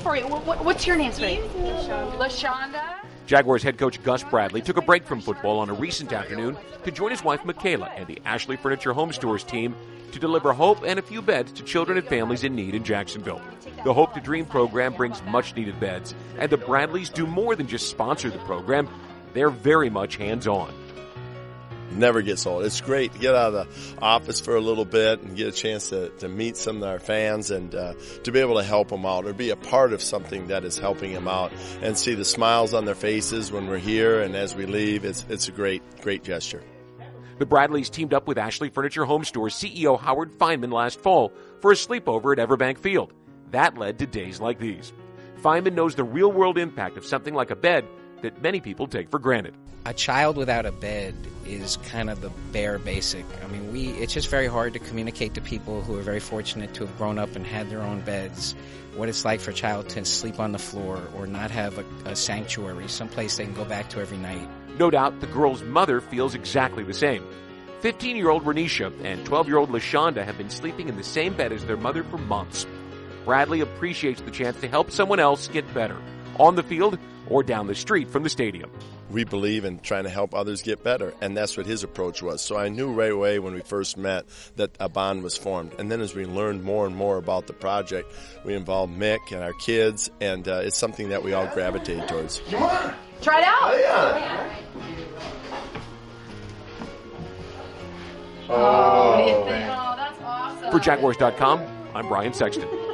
for you. What's your name, sweetie? LaShonda. Jaguars head coach Gus Bradley took a break from football on a recent afternoon to join his wife Michaela and the Ashley Furniture Home Stores team to deliver hope and a few beds to children and families in need in Jacksonville. The Hope to Dream program brings much-needed beds, and the Bradleys do more than just sponsor the program. They're very much hands-on. Never gets old. It's great to get out of the office for a little bit and get a chance to meet some of our fans and to be able to help them out or be a part of something that is helping them out and see the smiles on their faces when we're here and as we leave. It's a great gesture. The Bradleys teamed up with Ashley Furniture Home Stores CEO Howard Feynman last fall for a sleepover at Everbank Field. That led to days like these. Feynman knows the real-world impact of something like a bed that many people take for granted. A child without a bed is kind of the bare basic. I mean, it's just very hard to communicate to people who are very fortunate to have grown up and had their own beds what it's like for a child to sleep on the floor or not have a sanctuary, someplace they can go back to every night. No doubt the girl's mother feels exactly the same. 15-year-old Renisha and 12-year-old LaShonda have been sleeping in the same bed as their mother for months. Bradley appreciates the chance to help someone else get better, on the field or down the street from the stadium. We believe in trying to help others get better, and that's what his approach was. So I knew right away when we first met that a bond was formed. And then as we learned more and more about the project, we involved Mick and our kids, and it's something that we all gravitate towards. Come on! Try it out! What do you think? Oh, that's awesome. For Jaguars.com, I'm Brian Sexton.